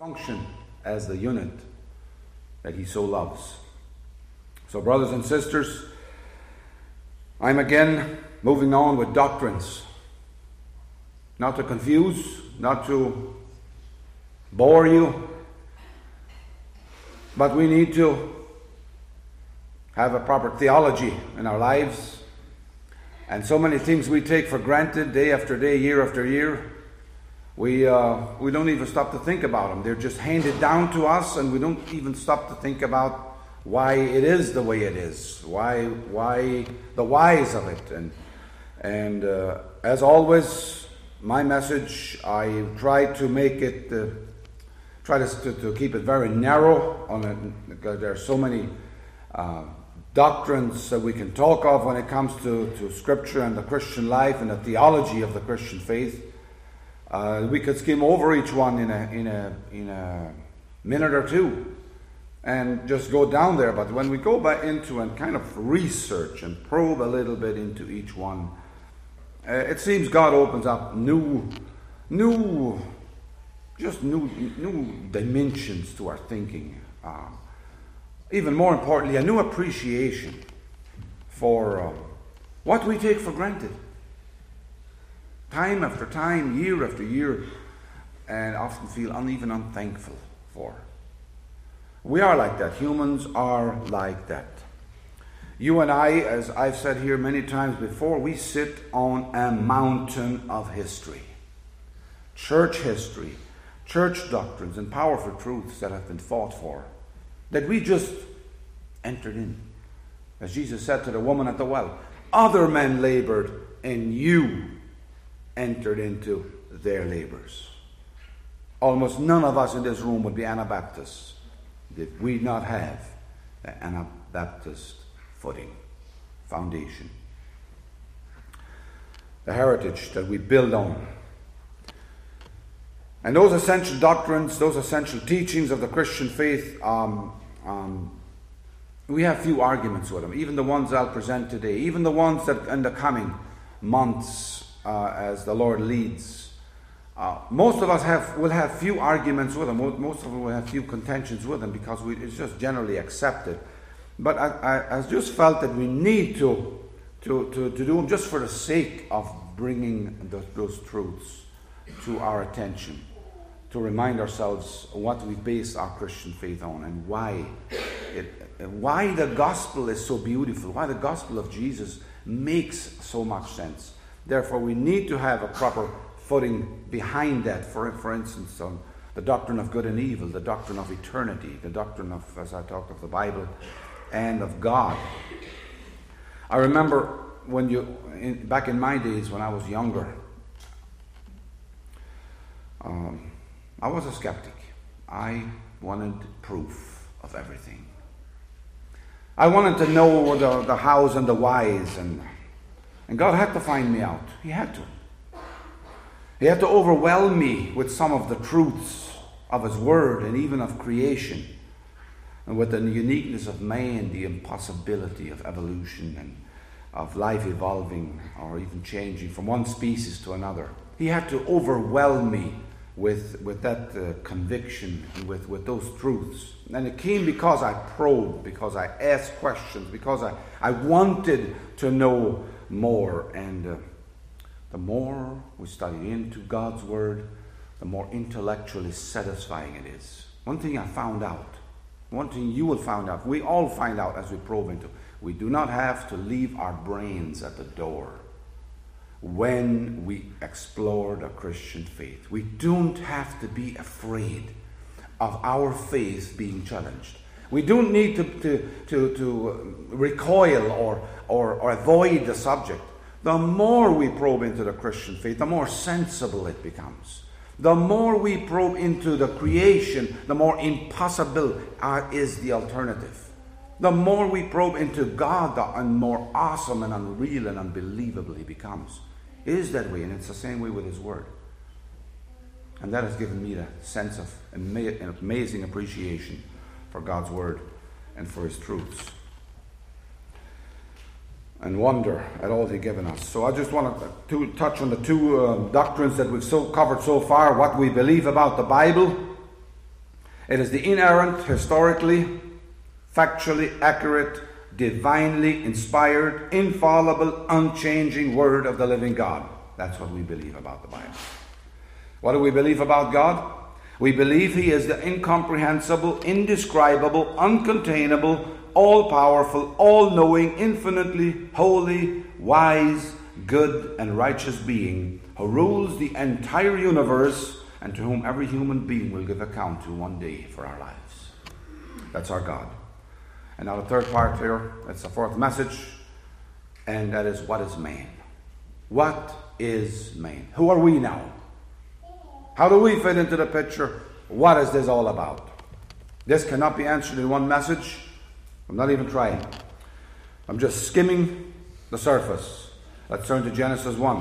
function as the unit that he so loves. So, brothers and sisters, I'm again moving on with doctrines. Not to confuse, not to bore you, but we need to have a proper theology in our lives. And so many things we take for granted day after day, year after year, we don't even stop to think about them. They're just handed down to us, and we don't even stop to think about why it is the way it is, why the whys of it. And as always, my message, I try to make it, try to keep it very narrow on it, because there are so many doctrines that we can talk of when it comes to Scripture and the Christian life and the theology of the Christian faith. We could skim over each one in a minute or two and just go down there. But when we go back into and kind of research and probe a little bit into each one, it seems God opens up new dimensions to our thinking. Even more importantly, a new appreciation for what we take for granted. Time after time, year after year, and often feel even unthankful for. We are like that. Humans are like that. You and I, as I've said here many times before, we sit on a mountain of history. Church history, church doctrines, and powerful truths that have been fought for, that we just entered in. As Jesus said to the woman at the well, other men labored, and you entered into their labors. Almost none of us in this room would be Anabaptists did we not have the Anabaptist footing, foundation, the heritage that we build on. And those essential doctrines, those essential teachings of the Christian faith, we have few arguments with them. Even the ones I'll present today, even the ones that in the coming months, as the Lord leads, most of us will have few arguments with them. Most of them will have few contentions with them, because it's just generally accepted. But I just felt that we need to do them just for the sake of bringing those truths to our attention, to remind ourselves what we base our Christian faith on, and why the gospel is so beautiful, why the gospel of Jesus makes so much sense. Therefore, we need to have a proper footing behind that. For instance, on the doctrine of good and evil, the doctrine of eternity, the doctrine of, as I talked of the Bible and of God. I remember back in my days when I was younger, I was a skeptic. I wanted proof of everything. I wanted to know the hows and the whys, and God had to find me out. He had to. He had to overwhelm me with some of the truths of His Word and even of creation, and with the uniqueness of man, the impossibility of evolution and of life evolving or even changing from one species to another. He had to overwhelm me with that conviction and with those truths. And it came because I probed, because I asked questions, because I wanted to know more. And the more we study into God's Word, the more intellectually satisfying it is. One thing I found out, one thing you will find out, we all find out as we probe into, we do not have to leave our brains at the door when we explore the Christian faith. We don't have to be afraid of our faith being challenged. We don't need to recoil or avoid the subject. The more we probe into the Christian faith, the more sensible it becomes. The more we probe into the creation, the more impossible is the alternative. The more we probe into God, the more awesome and unreal and unbelievable He becomes. It is that way, and it's the same way with His Word. And that has given me a sense of an amazing appreciation for God's Word and for His truths, and wonder at all He's given us. So I just want to touch on the two doctrines that we've covered so far: what we believe about the Bible It is the inerrant, historically, factually accurate, divinely inspired, infallible, unchanging Word of the living God. That's what we believe about the Bible. What do we believe about God? We believe He is the incomprehensible, indescribable, uncontainable, all-powerful, all-knowing, infinitely holy, wise, good, and righteous being who rules the entire universe and to whom every human being will give account to one day for our lives. That's our God. And now the third part here, that's the fourth message, and that is, what is man? What is man? Who are we now? How do we fit into the picture? What is this all about? This cannot be answered in one message. I'm not even trying. I'm just skimming the surface. Let's turn to Genesis 1.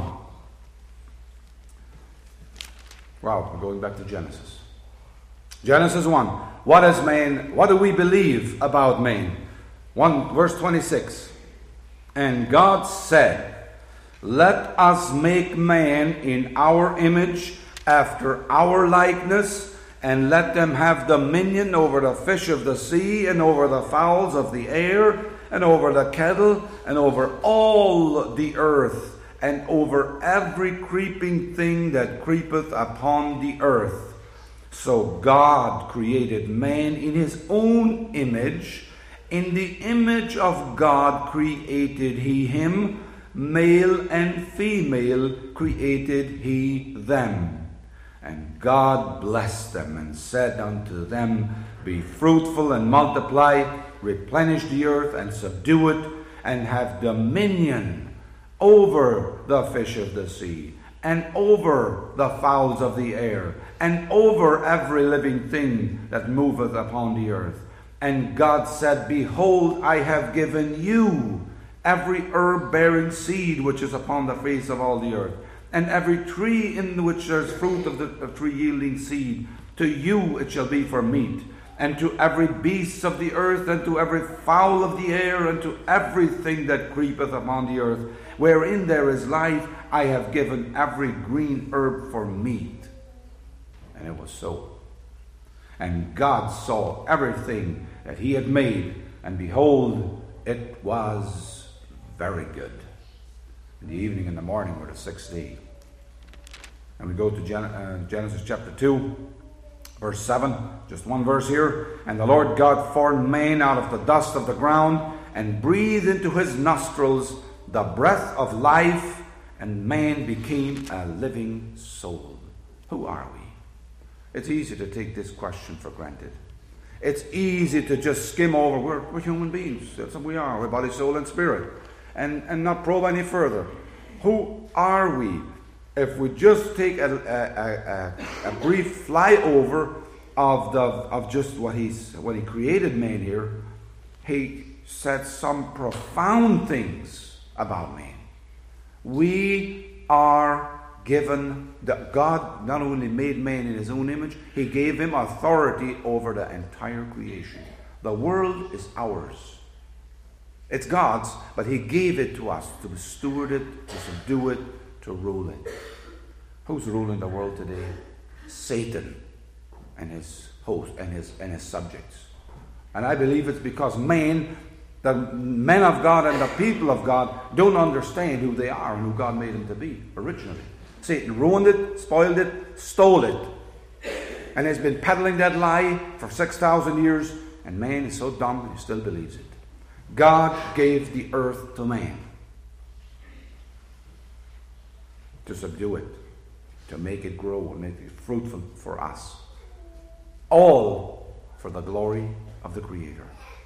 Wow, we're going back to Genesis. Genesis 1. What is man? What do we believe about man? 1 verse 26. And God said, let us make man in our image, after our likeness, and let them have dominion over the fish of the sea, and over the fowls of the air, and over the cattle, and over all the earth, and over every creeping thing that creepeth upon the earth. So God created man in His own image. In the image of God created He him, male and female created He them. And God blessed them and said unto them, be fruitful and multiply, replenish the earth and subdue it, and have dominion over the fish of the sea, and over the fowls of the air, and over every living thing that moveth upon the earth. And God said, behold, I have given you every herb bearing seed which is upon the face of all the earth, and every tree in which there is fruit of the tree yielding seed. To you it shall be for meat, and to every beast of the earth, and to every fowl of the air, and to everything that creepeth upon the earth, wherein there is life, I have given every green herb for meat. And it was so. And God saw everything that He had made, and behold, it was very good. In the evening and the morning were the sixth day. And we go to Genesis chapter 2, verse 7, just one verse here. And the Lord God formed man out of the dust of the ground, and breathed into his nostrils the breath of life, and man became a living soul. Who are we? It's easy to take this question for granted. It's easy to just skim over. We're human beings. That's what we are. We're body, soul, and spirit. And not probe any further. Who are we? If we just take a brief flyover of just what He created man here, He said some profound things about man. We are given that God not only made man in His own image, He gave him authority over the entire creation. The world is ours. It's God's, but He gave it to us to steward it, to subdue it, to rule it. Who's ruling the world today? Satan and his host and his subjects. And I believe it's because men, the men of God and the people of God, don't understand who they are and who God made them to be originally. Satan ruined it, spoiled it, stole it, and has been peddling that lie for 6,000 years, and man is so dumb he still believes it. God gave the earth to man to subdue it, to make it grow and make it fruitful for us. All for the glory of the Creator.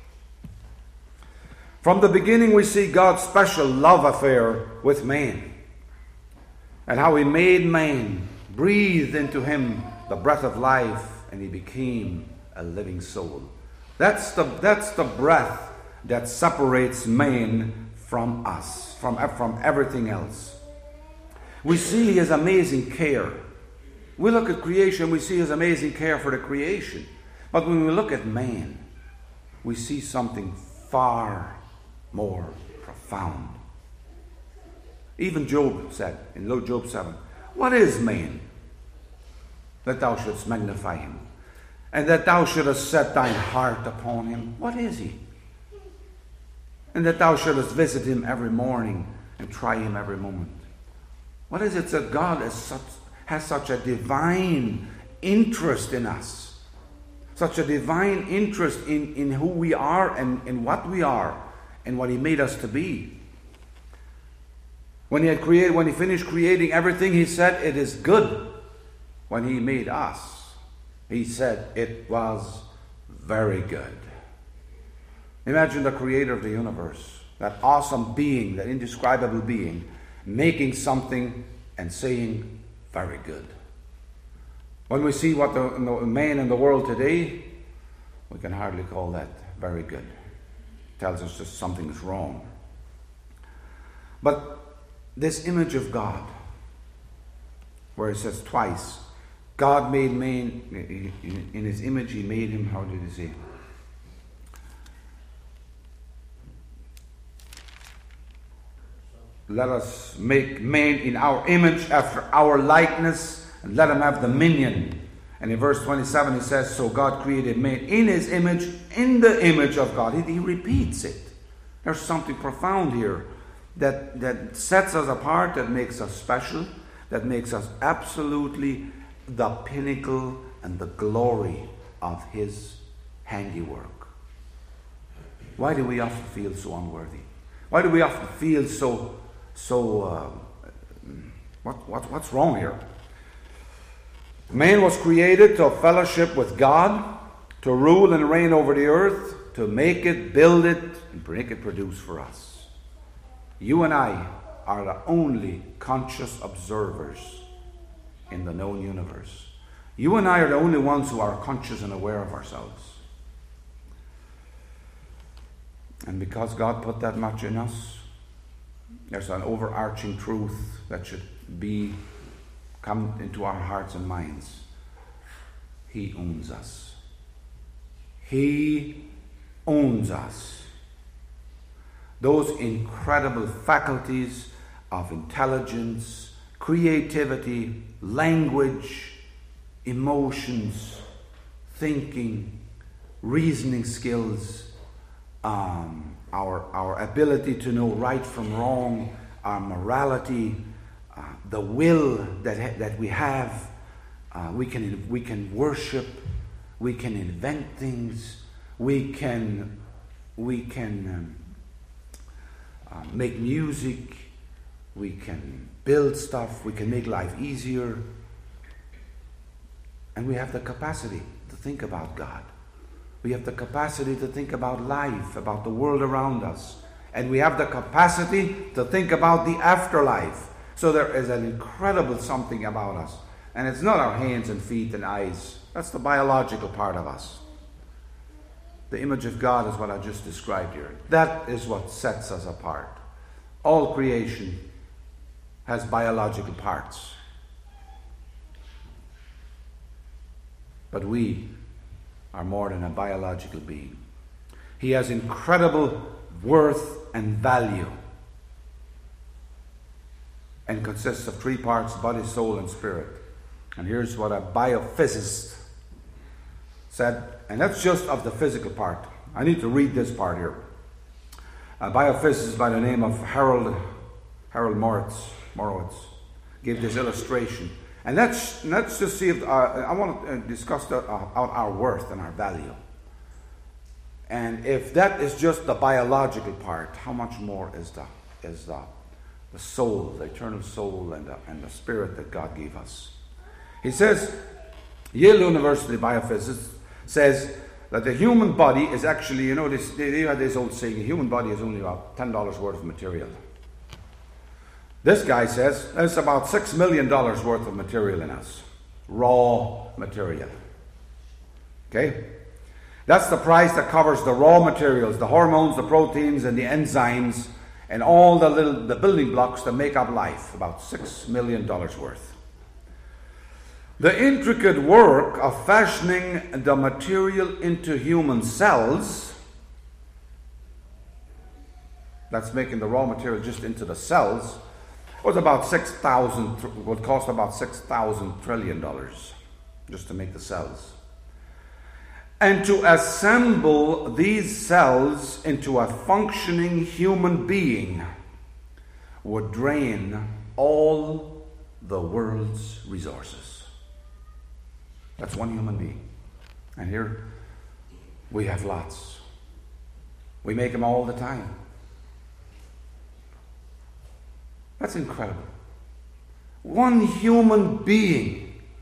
From the beginning we see God's special love affair with man, and how He made man, breathed into him the breath of life, and he became a living soul. That's the breath that separates man from us, from everything else. We see His amazing care. We look at creation, we see His amazing care for the creation. But when we look at man, we see something far more profound. Even Job said in Job 7, what is man that thou shouldst magnify him? and that thou shouldest set thine heart upon him. What is he? And that thou shouldest visit him every morning and try him every moment. What is it that God has such a divine interest in us? Such a divine interest in who we are and in what we are and what he made us to be. When he finished creating everything, he said, "It is good." When he made us, he said, "It was very good." Imagine the creator of the universe, that awesome being, that indescribable being, making something and saying, "Very good." When we see what the man in the world today, we can hardly call that very good. It tells us that something's wrong. But this image of God, where it says twice, God made man in his image, he made him, how did he say? Let us make man in our image, after our likeness, and let him have dominion. And in verse 27 he says, so God created man in his image, in the image of God. He repeats it. There's something profound here that sets us apart, that makes us special, that makes us absolutely the pinnacle and the glory of his handiwork. Why do we often feel so unworthy? Why do we often feel what's wrong here? Man was created to fellowship with God, to rule and reign over the earth, to make it, build it, and make it produce for us. You and I are the only conscious observers in the known universe. You and I are the only ones who are conscious and aware of ourselves. And because God put that much in us, there's an overarching truth that should come into our hearts and minds. He owns us. He owns us. Those incredible faculties of intelligence, creativity, language, emotions, thinking, reasoning skills, our ability to know right from wrong, our morality, the will that we have. We can worship. We can invent things. We can make music. We can build stuff. We can make life easier. And we have the capacity to think about God. We have the capacity to think about life, about the world around us. And we have the capacity to think about the afterlife. So there is an incredible something about us. And it's not our hands and feet and eyes. That's the biological part of us. The image of God is what I just described here. That is what sets us apart. All creation has biological parts. But we are more than a biological being. He has incredible worth and value, and consists of three parts: body, soul, and spirit. And here's what a biophysicist said, and that's just of the physical part. I need to read this part here. A biophysicist by the name of Harold Moritz gave this illustration. And let's just see if I want to discuss our worth and our value. And if that is just the biological part, how much more is the soul, the eternal soul, and the spirit that God gave us? He says, Yale University biophysicist says that the human body is actually, they had this old saying, the human body is only about $10 worth of material. This guy says there's about $6 million worth of material in us. Raw material. Okay? That's the price that covers the raw materials, the hormones, the proteins, and the enzymes, and all the building blocks that make up life. About $6 million worth. The intricate work of fashioning the material into human cells, that's making the raw material just into the cells, would cost about $6,000 trillion just to make the cells. And to assemble these cells into a functioning human being would drain all the world's resources. That's one human being. And here we have lots. We make them all the time. That's incredible. One human being.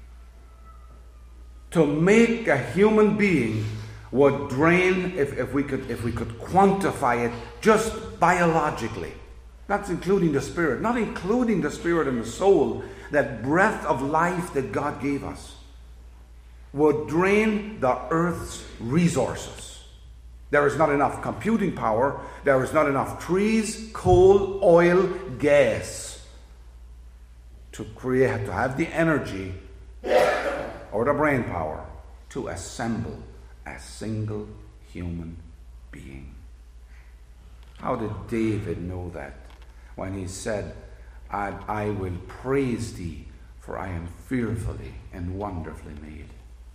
To make a human being would drain, if we could quantify it just biologically. Not including the spirit, not including the spirit and the soul, that breath of life that God gave us, would drain the earth's resources. There is not enough computing power, there is not enough trees, coal, oil, gas to have the energy or the brain power to assemble a single human being. How did David know that when he said, I will praise thee, for I am fearfully and wonderfully made?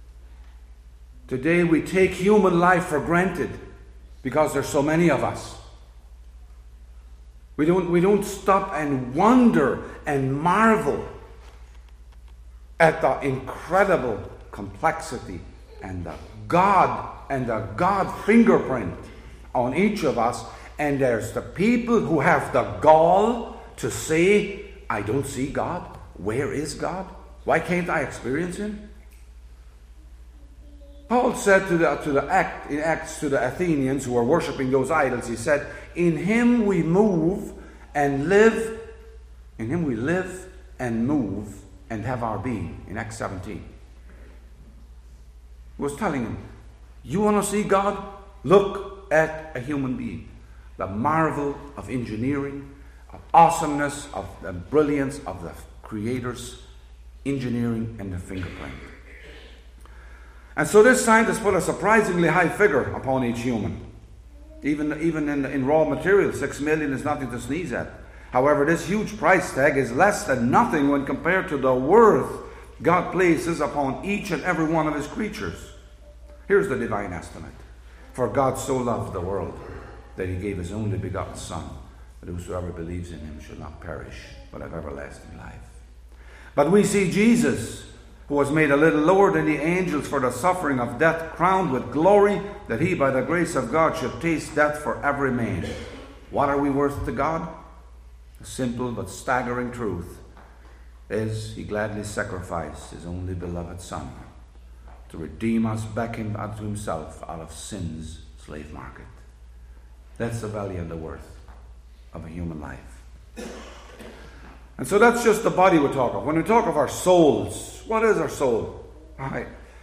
Today we take human life for granted because there's so many of us. We don't stop and wonder and marvel at the incredible complexity and the God fingerprint on each of us. And there's the people who have the gall to say, I don't see God. Where is God? Why can't I experience Him? Paul said in Acts to the Athenians who were worshipping those idols, he said, in Him we move and live, in Him we live and move and have our being, in Acts 17. He was telling him, you want to see God? Look at a human being. The marvel of engineering, of awesomeness, of the brilliance of the Creator's engineering and the fingerprint. And so this scientist put a surprisingly high figure upon each human. Even in raw material, 6 million is nothing to sneeze at. However, this huge price tag is less than nothing when compared to the worth God places upon each and every one of His creatures. Here's the divine estimate. For God so loved the world that He gave His only begotten Son, that whosoever believes in Him shall not perish, but have everlasting life. But we see Jesus, who was made a little lower than the angels for the suffering of death, crowned with glory, that He, by the grace of God, should taste death for every man. What are we worth to God? A simple but staggering truth is He gladly sacrificed His only beloved Son to redeem us back unto Himself out of sin's slave market. That's the value and the worth of a human life. And so that's just the body we talk of. When we talk of our souls, what is our soul? I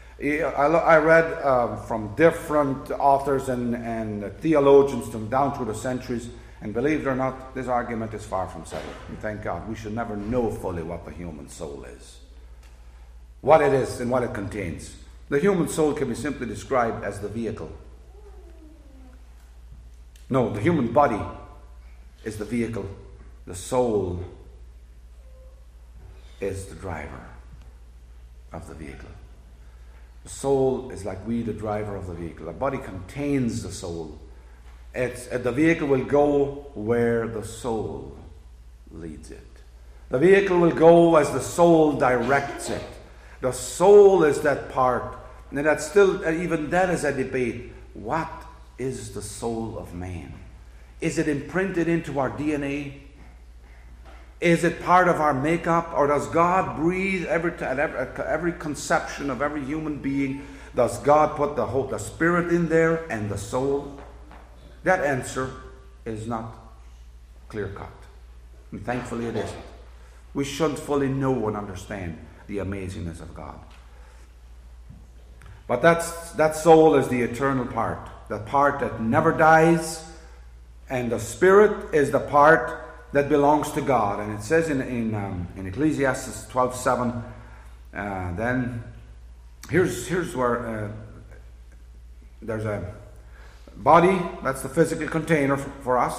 read from different authors and theologians down through the centuries, and believe it or not, this argument is far from settled. And thank God, we should never know fully what the human soul is, what it is and what it contains. The human soul can be simply described as the vehicle. No, the human body is the vehicle. The soul is the driver of the vehicle. The soul is like we, the driver of the vehicle. The body contains the soul. The vehicle will go where the soul leads it. The vehicle will go as the soul directs it. The soul is that part. And that's still, even that is a debate. What is the soul of man? Is it imprinted into our DNA? Is it part of our makeup? Or does God breathe every conception of every human being? Does God put the spirit in there and the soul? That answer is not clear-cut. And thankfully it isn't. We should fully know and understand the amazingness of God. But that soul is the eternal part. The part that never dies. And the spirit is the part that belongs to God. And it says in Ecclesiastes 12:7, then here's where there's a body, that's the physical container for us.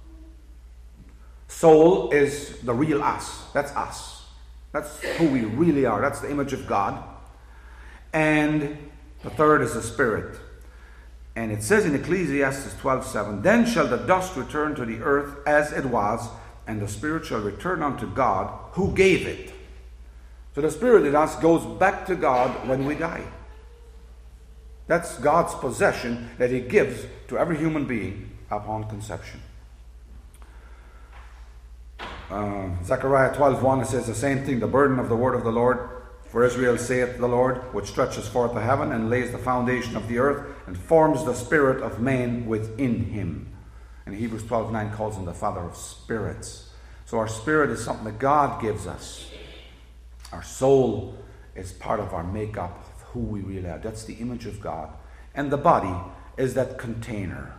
Soul is the real us. That's us. That's who we really are. That's the image of God. And The third is the Spirit. And it says in Ecclesiastes 12:7, "Then shall the dust return to the earth as it was, and the Spirit shall return unto God who gave it." So the Spirit in us goes back to God when we die. That's God's possession that He gives to every human being upon conception. Zechariah 12:1, it says the same thing. "The burden of the word of the Lord for Israel, saith the Lord, which stretches forth the heaven and lays the foundation of the earth and forms the spirit of man within him." And Hebrews 12:9 calls him the Father of spirits. So our spirit is something that God gives us. Our soul is part of our makeup of who we really are. That's the image of God. And the body is that container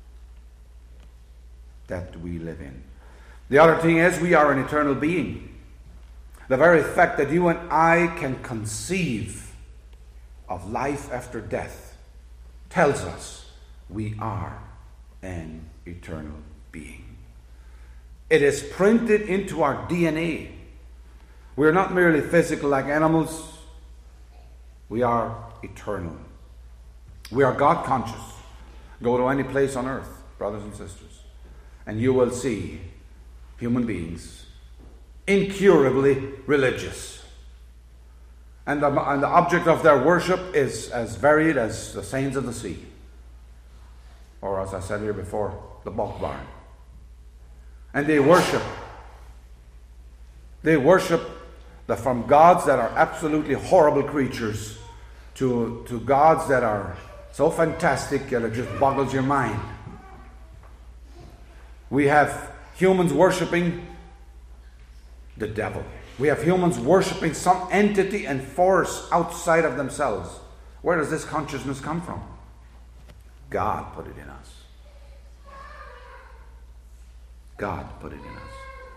that we live in. The other thing is we are an eternal being. The very fact that you and I can conceive of life after death tells us we are an eternal being. It is printed into our DNA. We are not merely physical like animals. We are eternal. We are God conscious. Go to any place on earth, brothers and sisters, and you will see human beings incurably religious. And the object of their worship is as varied as the sands of the sea. Or as I said here before, the bulk barn. And they worship from gods that are absolutely horrible creatures to gods that are so fantastic that it just boggles your mind. We have humans worshiping the devil. We have humans worshiping some entity and force outside of themselves. Where does this consciousness come from? God put it in us. God put it in us.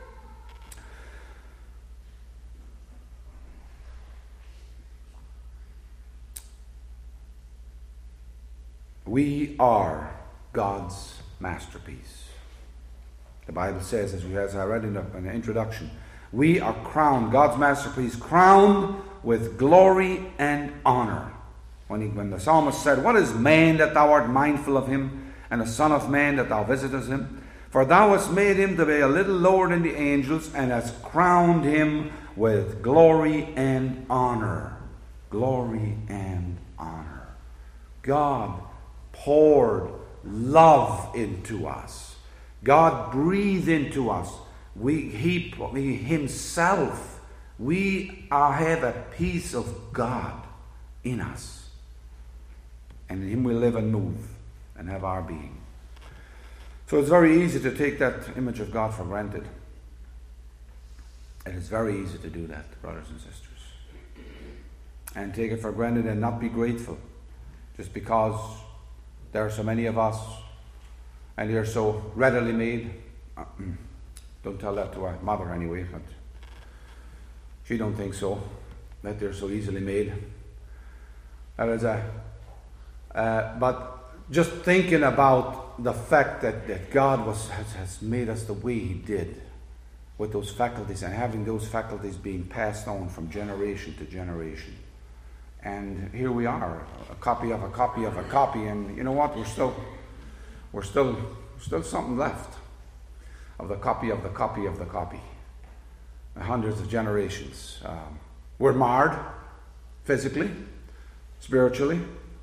We are God's masterpiece. The Bible says, as I read in the introduction, we are crowned, God's masterpiece, crowned with glory and honor. When the psalmist said, "What is man that thou art mindful of him, and the son of man that thou visitest him? For thou hast made him to be a little lower than the angels, and hast crowned him with glory and honor." Glory and honor. God poured love into us. God breathed into us. He Himself. We have a piece of God in us. And in Him we live and move and have our being. So it's very easy to take that image of God for granted. It is very easy to do that, brothers and sisters. And take it for granted and not be grateful. Just because there are so many of us and they are so readily made. Don't tell that to our mother anyway, but she don't think so, that they're so easily made. That is but just thinking about the fact that God has made us the way He did, with those faculties, and having those faculties being passed on from generation to generation. And here we are, a copy of a copy of a copy, and you know what? We're still something left of the copy of the copy of the copy. Hundreds of generations. We're marred physically, spiritually.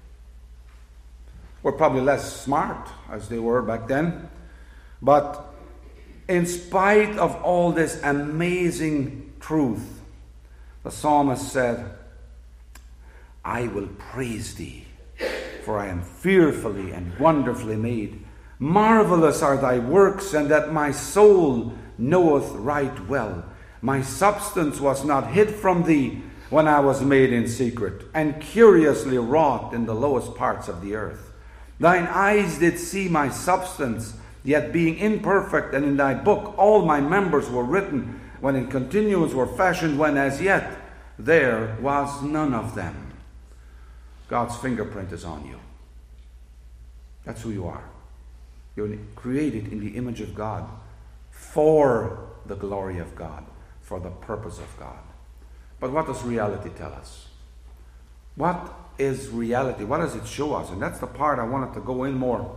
We're probably less smart as they were back then. But in spite of all this amazing truth, the psalmist said, "I will praise thee, for I am fearfully and wonderfully made. Marvelous are thy works, and that my soul knoweth right well. My substance was not hid from thee when I was made in secret, and curiously wrought in the lowest parts of the earth. Thine eyes did see my substance, yet being imperfect, and in thy book all my members were written, when in continuance were fashioned, when as yet there was none of them." God's fingerprint is on you. That's who you are. You're created in the image of God for the glory of God, for the purpose of God. But what does reality tell us? What is reality? What does it show us? And that's the part I wanted to go in more.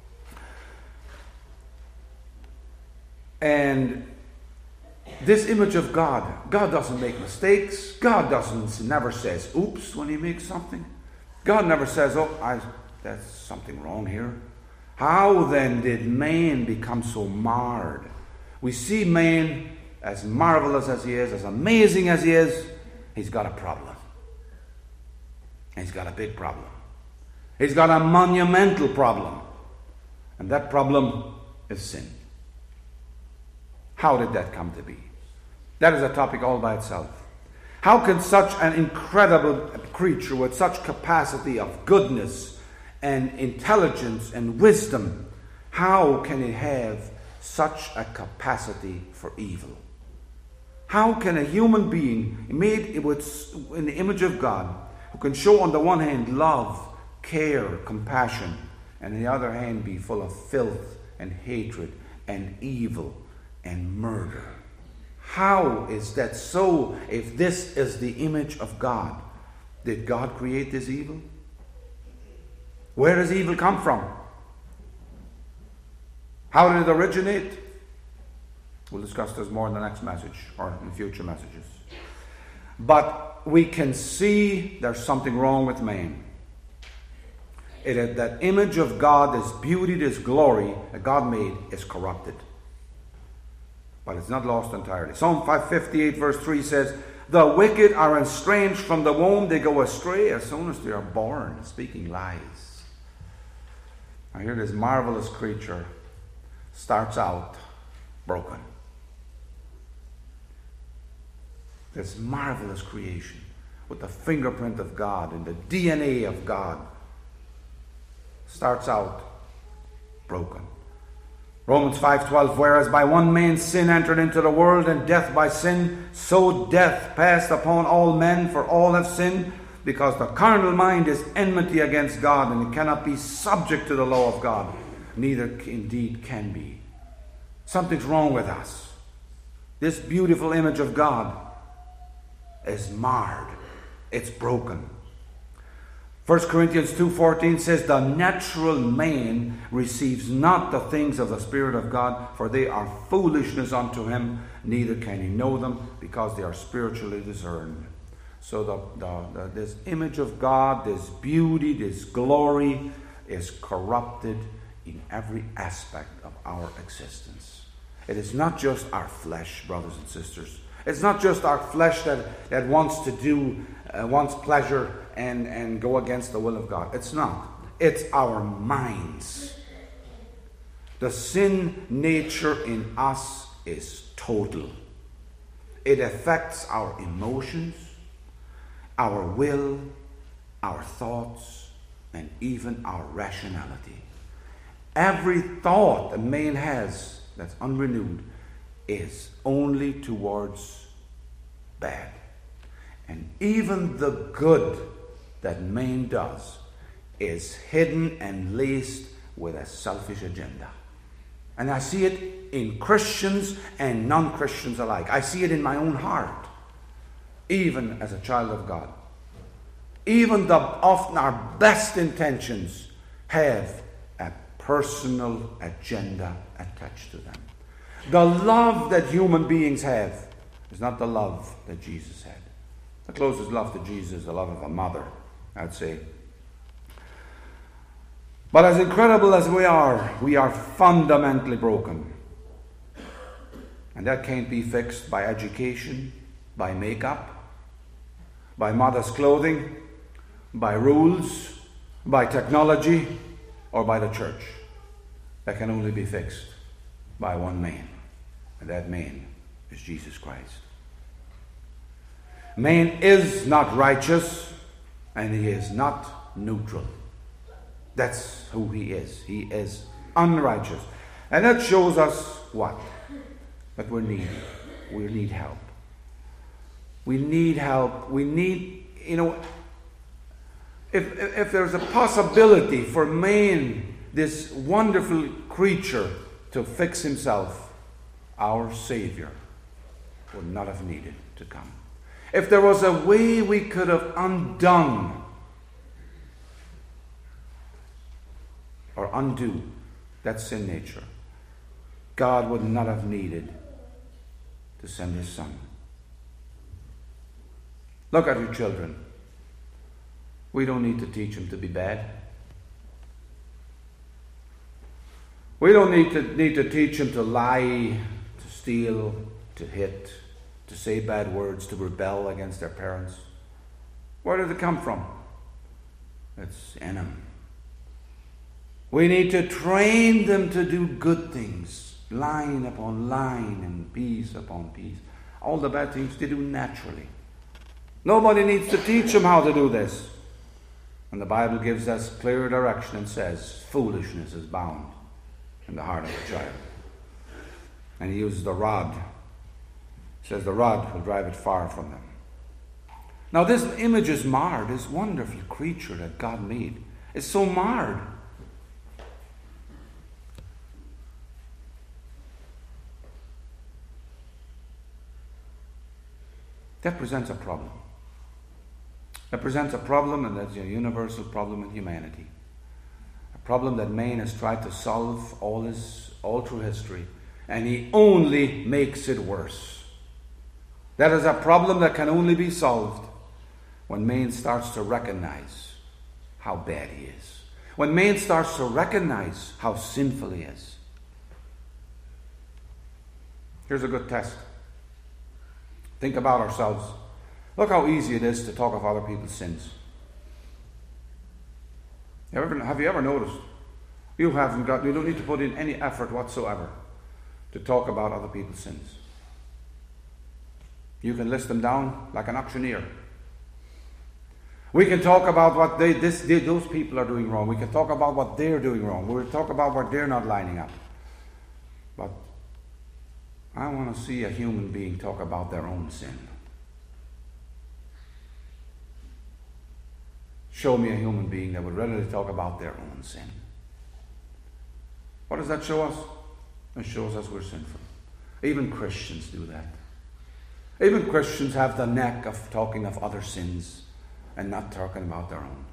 And this image of God, God doesn't make mistakes. God never says oops when he makes something. God never says, there's something wrong here. How then did man become so marred? We see man, as marvelous as he is, as amazing as he is, he's got a problem. He's got a big problem. He's got a monumental problem. And that problem is sin. How did that come to be? That is a topic all by itself. How can such an incredible creature with such capacity of goodness and intelligence and wisdom, how can it have such a capacity for evil? How can a human being made in the image of God, who can show on the one hand love, care, compassion, and on the other hand be full of filth and hatred and evil and murder? How is that so? If this is the image of God, did God create this evil? Where does evil come from? How did it originate? We'll discuss this more in the next message or in future messages. But we can see there's something wrong with man. That image of God, this beauty, this glory that God made, is corrupted. But it's not lost entirely. Psalm 558 verse 3 says, the wicked are estranged from the womb. They go astray as soon as they are born, speaking lies. Now here this marvelous creature starts out broken. This marvelous creation with the fingerprint of God and the DNA of God starts out broken. Romans 5:12, whereas by one man's sin entered into the world, and death by sin, so death passed upon all men, for all have sinned, because the carnal mind is enmity against God, and it cannot be subject to the law of God, neither indeed can be. Something's wrong with us. This beautiful image of God is marred. It's broken. 1 Corinthians 2:14 says, the natural man receives not the things of the Spirit of God, for they are foolishness unto him, neither can he know them, because they are spiritually discerned. So this image of God, this beauty, this glory is corrupted in every aspect of our existence. It is not just our flesh, brothers and sisters. It's not just our flesh that wants to do, wants pleasure and go against the will of God. It's not. It's our minds. The sin nature in us is total. It affects our emotions, our will, our thoughts, and even our rationality. Every thought a man has that's unrenewed is only towards bad. And even the good that man does is hidden and laced with a selfish agenda. And I see it in Christians and non-Christians alike. I see it in my own heart, even as a child of God. Even often our best intentions have a personal agenda attached to them. The love that human beings have is not the love that Jesus had. The closest love to Jesus is the love of a mother, I'd say. But as incredible as we are fundamentally broken. And that can't be fixed by education, by makeup, by modest clothing, by rules, by technology, or by the church. That can only be fixed by one man. And that man is Jesus Christ. Man is not righteous, and he is not neutral. That's who he is. He is unrighteous. And that shows us what? That we're needy. We need help. We need help. We need, if there's a possibility for man, this wonderful creature, to fix himself, our Savior would not have needed to come. If there was a way we could have undone or undo that sin nature, God would not have needed to send His Son. Look at your children. We don't need to teach them to be bad. We don't need to teach them to lie, to steal, to hit, to say bad words, to rebel against their parents. Where did it come from? It's in them. We need to train them to do good things, line upon line and piece upon piece. All the bad things they do naturally. Nobody needs to teach them how to do this. And the Bible gives us clear direction and says, foolishness is bound in the heart of a child. And He uses the rod. He says the rod will drive it far from them. Now this image is marred. This wonderful creature that God made is so marred. That presents a problem. It presents a problem, and that's a universal problem in humanity. A problem that man has tried to solve all through history, and he only makes it worse. That is a problem that can only be solved when man starts to recognize how bad he is. When man starts to recognize how sinful he is. Here's a good test. Think about ourselves. Look how easy it is to talk of other people's sins. Have you ever noticed? You don't need to put in any effort whatsoever to talk about other people's sins. You can list them down like an auctioneer. We can talk about what those people are doing wrong. We can talk about what they're doing wrong. We'll talk about what they're not lining up. But I want to see a human being talk about their own sin. Show me a human being that would readily talk about their own sin. What does that show us? It shows us we're sinful. Even Christians do that. Even Christians have the knack of talking of other sins and not talking about their own.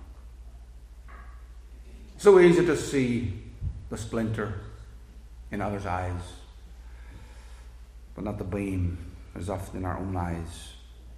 So easy to see the splinter in others' eyes, but not the beam as often in our own eyes.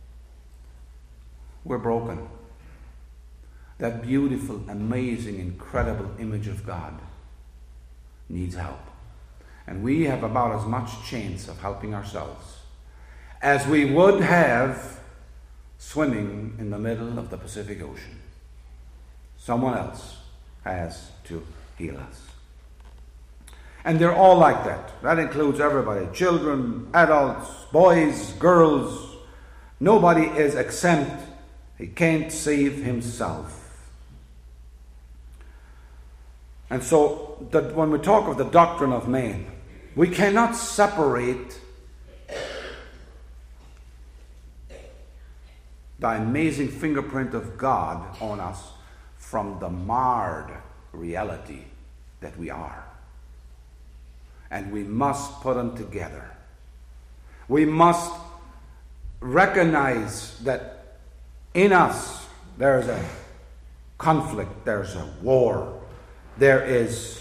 We're broken. That beautiful, amazing, incredible image of God needs help. And we have about as much chance of helping ourselves as we would have swimming in the middle of the Pacific Ocean. Someone else has to heal us. And they're all like that. That includes everybody. Children, adults, boys, girls. Nobody is exempt. He can't save himself. And so when we talk of the doctrine of man, we cannot separate the amazing fingerprint of God on us from the marred reality that we are. And we must put them together. We must recognize that in us there's a conflict, there's a war, there is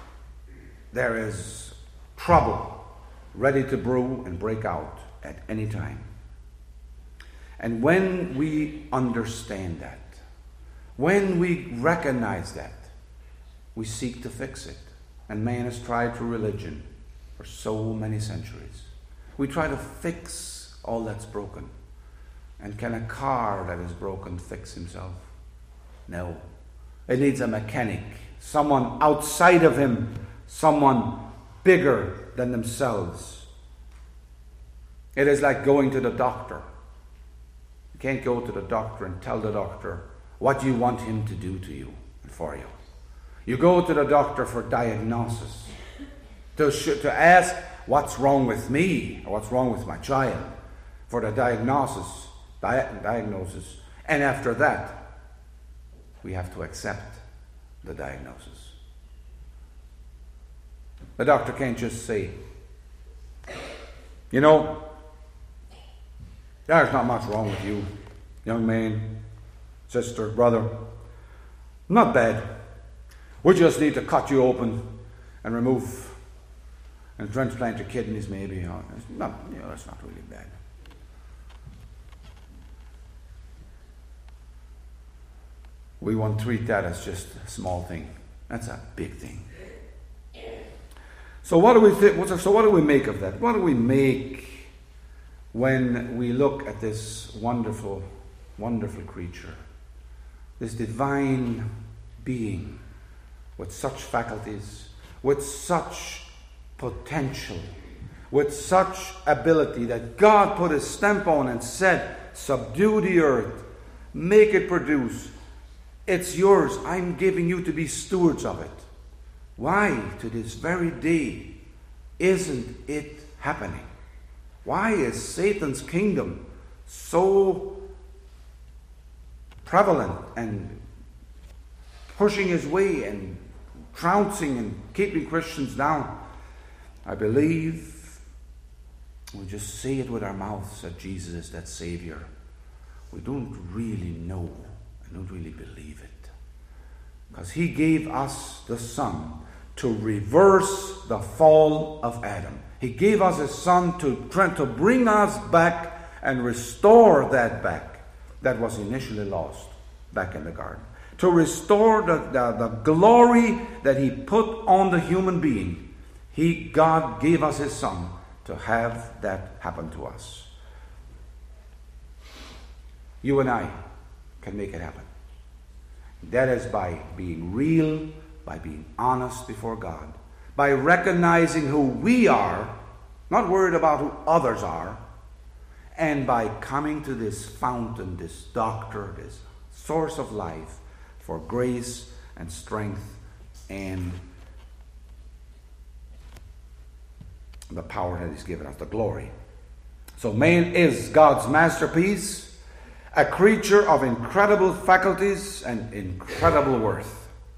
trouble ready to brew and break out at any time. And when we understand that, when we recognize that, we seek to fix it. And man has tried through religion for so many centuries. We try to fix all that's broken. And can a car that is broken fix himself? No. It needs a mechanic, someone outside of him, someone bigger than themselves. It is like going to the doctor. You can't go to the doctor and tell the doctor what you want him to do to you and for you. You go to the doctor for diagnosis, to ask what's wrong with me or what's wrong with my child, for the diagnosis. And after that, we have to accept the diagnosis. The doctor can't just say, you know, there's not much wrong with you, young man, sister, brother. Not bad. We just need to cut you open and remove and transplant your kidneys, maybe. That's not really bad. We won't treat that as just a small thing. That's a big thing. So what do we think? So what do we make of that? What do we make when we look at this wonderful, wonderful creature, this divine being with such faculties, with such potential, with such ability that God put His stamp on and said, subdue the earth, make it produce. It's yours. I'm giving you to be stewards of it. Why, to this very day, isn't it happening? Why is Satan's kingdom so prevalent and pushing his way and trouncing and keeping Christians down? I believe we just say it with our mouths that Jesus is that Savior. We don't really know. I don't really believe it. Because He gave us the Son to reverse the fall of Adam. He gave us His Son to bring us back and restore that back that was initially lost back in the garden. To restore the glory that He put on the human being. God gave us His Son to have that happen to us. You and I can make it happen. That is by being real, by being honest before God, by recognizing who we are, not worried about who others are, and by coming to this fountain, this doctor, this source of life for grace and strength and the power that He's given us, the glory. So man is God's masterpiece, a creature of incredible faculties and incredible worth.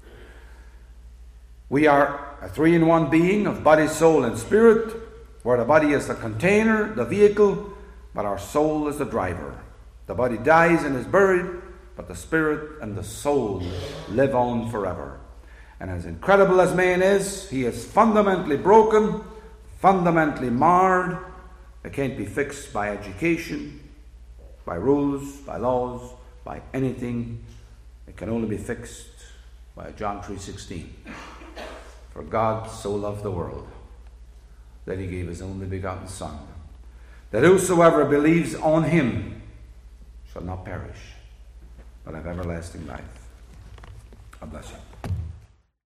We are a three-in-one being of body, soul, and spirit, where the body is the container, the vehicle, but our soul is the driver. The body dies and is buried, but the spirit and the soul live on forever. And as incredible as man is, he is fundamentally broken, fundamentally marred. It can't be fixed by education, by rules, by laws, by anything. It can only be fixed by John 3:16. For God so loved the world that He gave His only begotten Son, that whosoever believes on Him shall not perish, but have everlasting life. God bless you.